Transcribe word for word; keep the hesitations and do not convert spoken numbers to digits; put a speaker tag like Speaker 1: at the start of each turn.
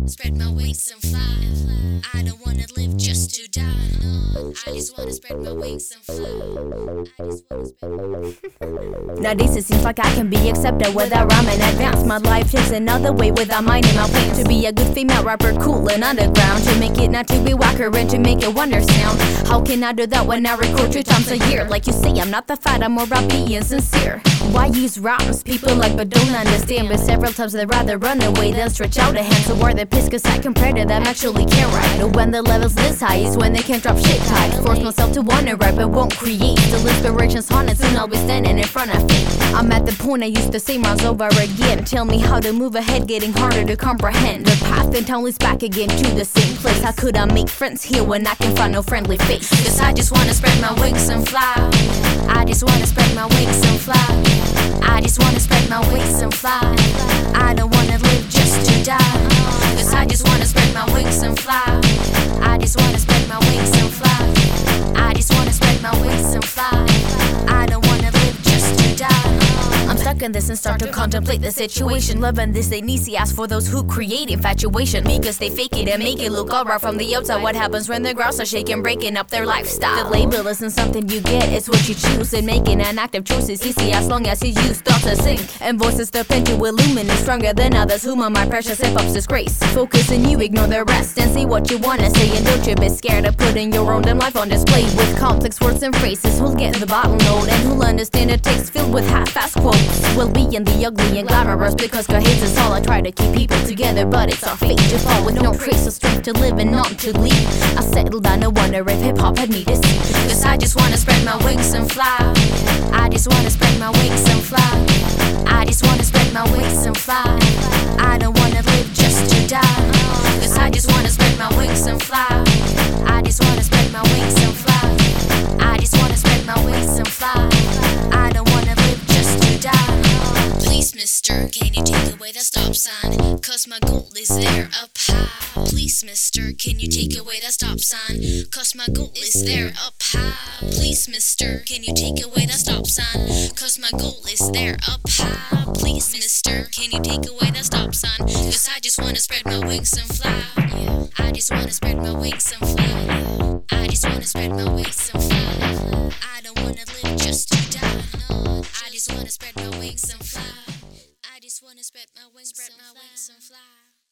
Speaker 1: Spread my wings and fly. I don't wanna live just to die. I just wanna spread my wings and fly. I just wanna spread
Speaker 2: Nowadays it seems like I can be accepted without rhyming. Advance my life takes another way without minding my plan. To be a good female rapper, cool and underground. To make it not to be whacker and to make it wonder sound. How can I do that when I record two times a year? Like you say, I'm not the fat, I'm more about being sincere. Why use rhymes? People like but don't understand. But several times they'd rather run away than stretch out a hand. So where the piss, cause I compare to them actually can't write. Or when the level's this high is when they can't drop shit tight. Force myself to wanna write but won't create. Still inspiration's haunted, soon I'll be standing in front of fate. I'm at the point I used the same rhymes over again. Tell me how to move ahead, getting harder to comprehend. The path then town leads back again to the same place. How could I make friends here when I can find no friendly face?
Speaker 1: Cause I just wanna spread my wings and fly. I just wanna spread my wings and fly. I just wanna spread my wings and fly. I don't wanna live just to die. Cause I just wanna spread my wings and fly. I just wanna spread my wings and fly. I just wanna spread my wings and fly. I don't wanna live just to die.
Speaker 2: I'm stuck in this and start to contemplate the situation. Loving this ain't easy, ask for those who create infatuation. Because they fake it and make it look alright from the outside. What happens when the grounds are shaking, breaking up their lifestyle? The label isn't something you get, it's what you choose. And making an active choice is easy as long as you use thoughts to sink. And voices step in to illuminate, stronger than others. Whom are my precious hip-hop's disgrace? Focus and you ignore the rest and say what you wanna say. And don't you be scared of putting your own damn life on display. With complex words and phrases, who'll get the bottle note? And who'll understand a text filled with half-assed quotes? We'll be in the ugly and glamorous because God hates us all. I try to keep people together, but it's our fate to fall with no trace of strength to live and not to leave. I settled down to wonder if hip-hop had me deceived.
Speaker 1: Cause I just wanna spread my wings and fly. I just wanna spread my wings and fly. I just wanna spread my wings and fly. I don't wanna live just to die. Cause I just wanna spread my wings and fly. I just wanna spread my wings and fly. I just wanna spread my wings and fly. I don't wanna live just to die. Please, mister, can you take away that stop sign? Cause my goal is there up high. Please, mister, can you take away that stop sign? Cause my goal is there up high. Please, mister, can you take away that stop sign? Cause my goal is there up high. Please, mister, can you take away that stop sign? Cause I just wanna spread my wings and fly. Yeah. I just wanna spread my wings and fly. Yeah. I just wanna spread my wings and fly. I don't wanna live just to die. No. I just wanna spread my wings and fly. I just wanna spread my wings, spread my wings and fly.